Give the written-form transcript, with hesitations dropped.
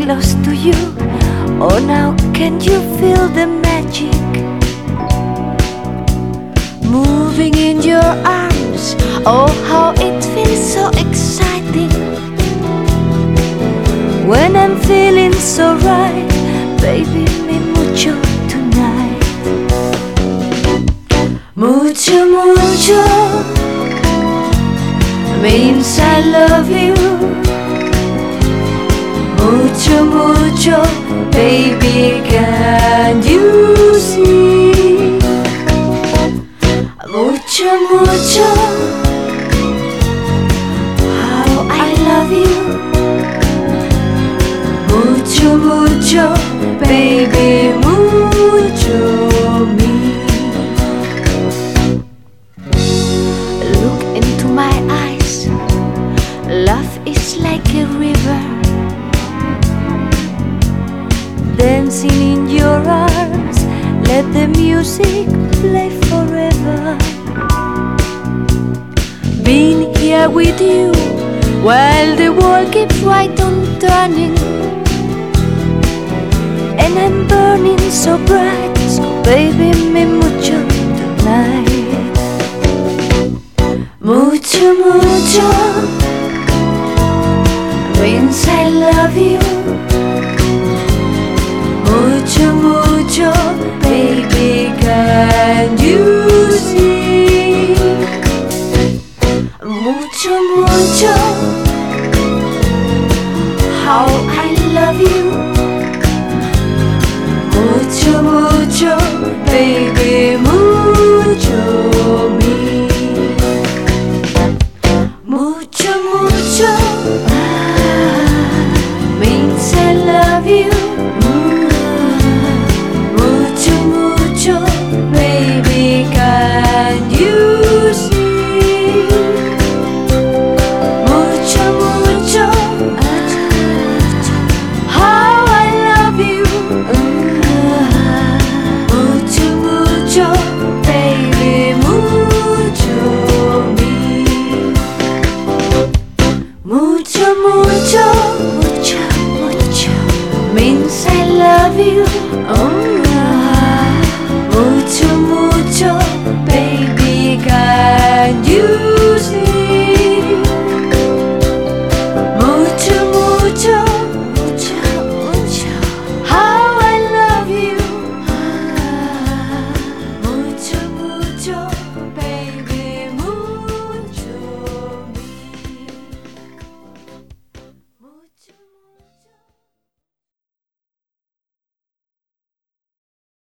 close to you. Oh, now can you feel the magic moving in your arms? Oh, how it feels so exciting when I'm feeling so right. Baby, me mucho tonight. Mucho, mucho means I love you. Mucho, mucho, baby, can you see? Mucho, mucho, how I love you. Mucho, mucho, baby, mucho me. Look into my eyes. Love is like a river dancing in your arms. Let the music play forever. Being here with you while the world keeps right on turning, and I'm burning so bright. So baby, me mucho tonight. Mucho, mucho means I love you. Mucho, mucho, baby, can you see? Mucho, mucho, how I love you. Mucho, mucho, baby,